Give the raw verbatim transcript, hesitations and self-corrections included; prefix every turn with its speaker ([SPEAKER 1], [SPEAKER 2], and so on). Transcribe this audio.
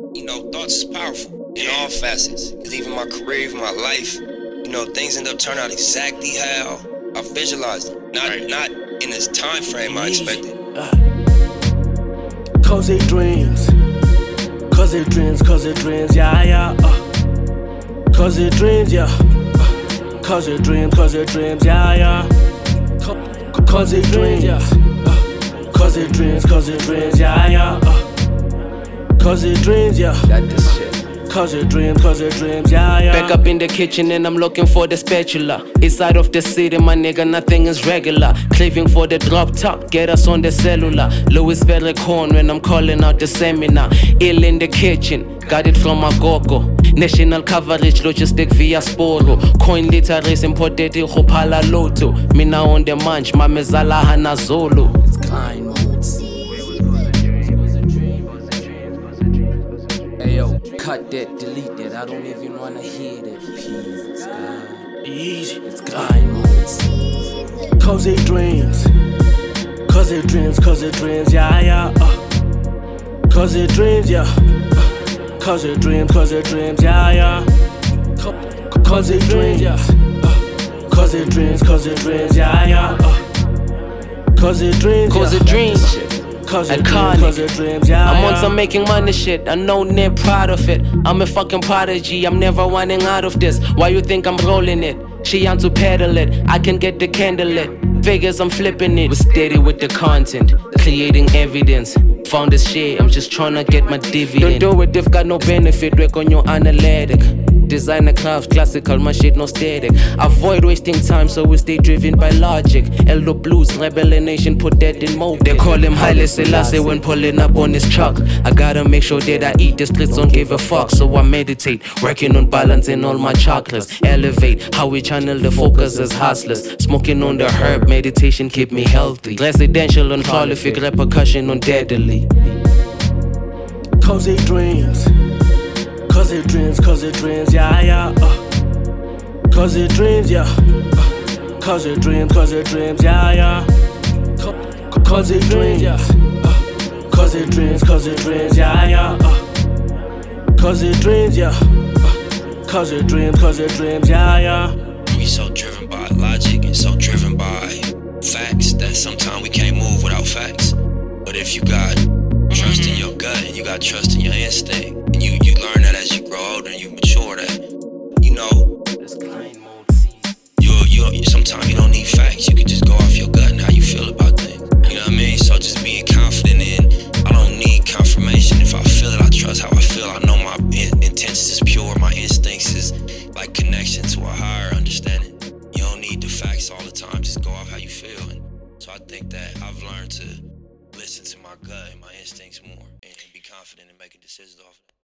[SPEAKER 1] You know, thoughts is powerful in all facets. Cause even my career, even my life, you know, things end up turning out exactly how I visualized them. Not, right. not in this time frame I expected.
[SPEAKER 2] Uh, cause it dreams. Cause it dreams, cause it dreams, yeah, yeah. Uh, cause it dreams, yeah. Uh, cause it dreams, cause it dreams, yeah, yeah. Cause it dreams, yeah. Uh, cause it dreams, cause it dreams, yeah, yeah. Uh, cause it dreams, yeah.
[SPEAKER 3] That this shit.
[SPEAKER 2] Cause it dreams, cause it dreams, yeah, yeah.
[SPEAKER 3] Back up in the kitchen and I'm looking for the spatula. Inside of the city, my nigga, nothing is regular. Craving for the drop top, get us on the cellular. Louis Verrecon when I'm calling out the seminar. Ill in the kitchen, got it from my gogo. National coverage, logistic via Sporo. Coin literaries imported Hopala Loto. Mina on the munch, Mamezala Hana Zolo. It's Klein Modes. Ayo, cut that, delete that. I don't even wanna hear that. Peace, God.
[SPEAKER 2] Easy,
[SPEAKER 3] it's Klein Modes.
[SPEAKER 2] Cause it dreams. Cause it dreams, cause it dreams, yeah, yeah. Uh. Cause it dreams, yeah. Uh. Cause it dreams, cause it dreams, yeah, yeah. Cause it dreams, yeah. Uh. Cause it dreams, cause it dreams, yeah, yeah. Uh. Cause it dreams,
[SPEAKER 3] cause it dreams.
[SPEAKER 2] Cause it dreams, cause it dreams, yeah,
[SPEAKER 3] I'm on
[SPEAKER 2] yeah.
[SPEAKER 3] some making money shit, I know near proud of it. I'm a fucking prodigy, I'm never running out of this. Why you think I'm rolling it? She on to pedal it, I can get the candle lit. Figures I'm flipping it, we're steady with the content, creating evidence. Found this shit, I'm just tryna get my dividend. Don't do it if got no benefit, work on your analytic. Designer craft, classical, my shit no static. Avoid wasting time so we stay driven by logic. Eldo Blues, Rebel Nation, put that in mode. They call him Haile Selassie when pulling up on his truck. I gotta make sure that I eat, the streets don't give a fuck. So I meditate, working on balancing all my chakras. Elevate, how we channel the focus as hustlers. Smoking on the herb, meditation keep me healthy. Residential and prolific, repercussion on deadly.
[SPEAKER 2] Cause it dreams. Cause it dreams, cause it dreams, yeah, yeah. Uh. Cause it dreams, yeah. Uh. Cause it dreams, cause it dreams, yeah, yeah. Cause it dreams, yeah. Uh. Cause it dreams, cause it dreams, yeah, yeah. Uh. Cause it dreams, yeah. Uh. Cause it dreams, cause it dreams, yeah, yeah.
[SPEAKER 1] We so driven by logic and so driven by facts that sometimes we can't move without facts. But if you got trust in your gut and you got trust in your instinct, and you, you learn that as you grow older and you mature that, you know, you you sometimes you don't need facts. You can just go off your gut and how you feel about things. You know what I mean? So just being confident in, I don't need confirmation. If I feel it, I trust how I feel. I know my in, intentions is pure. My instincts is like connection to a higher understanding. You don't need the facts all the time. Just go off how you feel. And so I think that I've learned to listen to my gut and my instincts more and be confident in making decisions off of it.